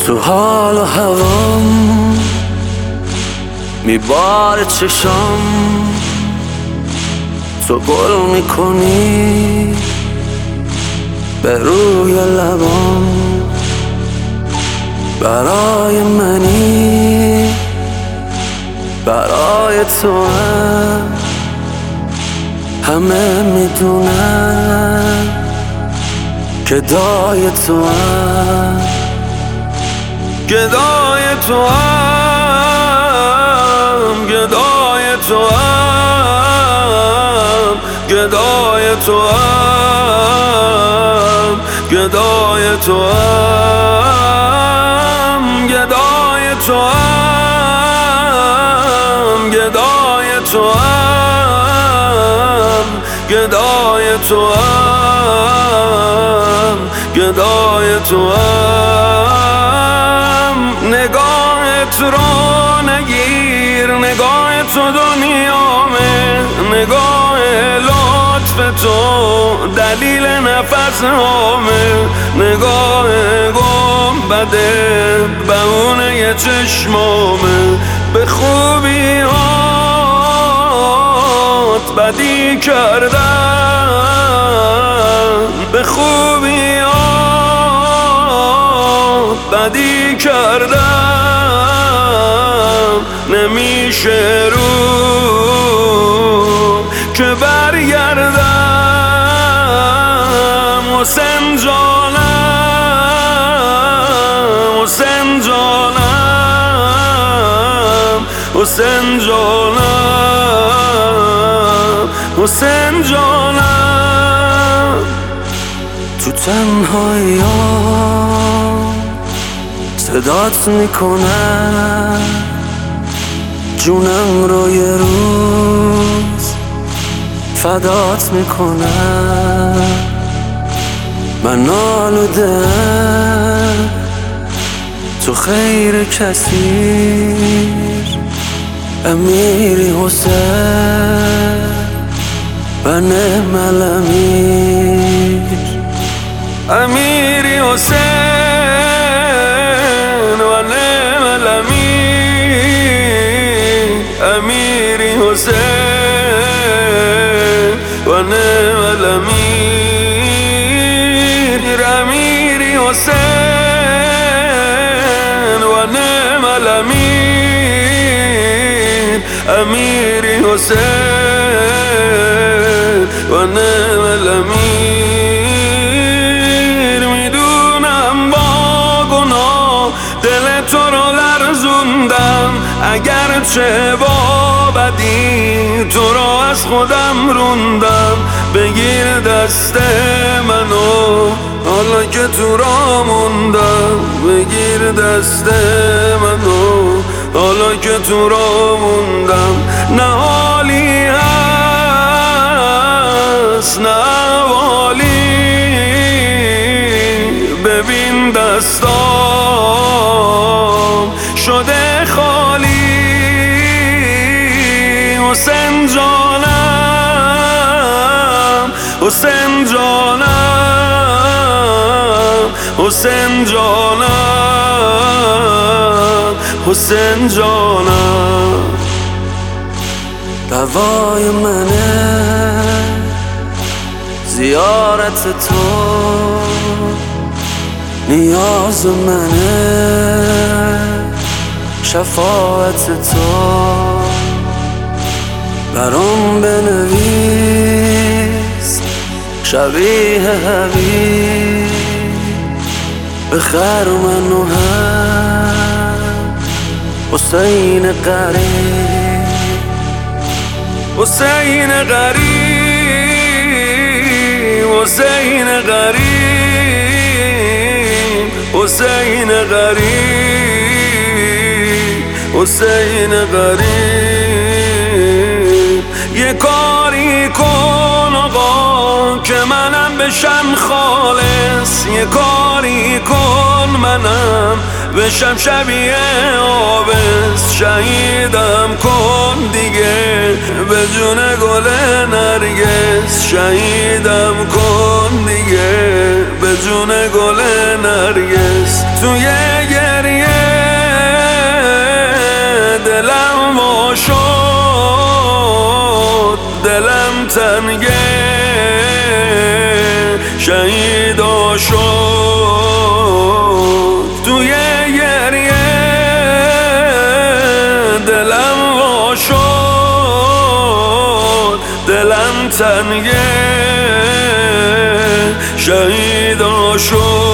تو حال و هوام میباره چشام، تو گل میکنی به روی لبام. برای منی، برای تو همه میدونن گدای تو گدای تو گدای تو گدای تو گدای تو گدای تو گدای تو گدای تو گدای تو نگاهت رو نگیر، نگاه تو دنیامه، نگاه لطف تو دلیل نفس هامه، نگاه گنبده بهونه چشمامه. به خوبی هات بدی کردم، به خوبی هات بدی کردم، نمیشه رو که برگردم. حسین جانم، حسین جانم، حسین جانم، حسین جانم. تو تنهایی‌ام صدات میکنم، جونم رو یه روز فدات میکنم. من آلودم تو خیر کثیر، امیری حسین و نعم الامیر. امیری حسین و نعم الامیر، امیری حسین و نعم الامیر، امیری حسین و نعم الامیر، امیری حسین و نعم الامیر. میدونم با گناه دل تو رو لرزوندم، اگرچه با بدی تو رو از خودم روندم. بگیر دست منو حالا که تو را موندم، بگیر دست منو حالا که تو را موندم. نه حالی هست نه احوالی، ببین دستام شده خالی. حسین جانم، حسین جانم، حسین جانم، حسین جانم. دوای منه زیارت تو، نیاز منه شفاعت تو. برام بنویس شبیه حبیب، بخر منو هم حسین قریب، حسین قریب، حسین قریب، حسین قریب، حسین قریب. یه کاری کن آقا که منم بشم خالص، یه کاری کن منم بشم شبیه آبس. شهیدم کن دیگه به جون گل نرگس، شهیدم کن دیگه به جون گل نرگس. توی گریه دلم تنگه شهیدا شد توی گریه دلم وا شد دلم تنگه شهیدا شد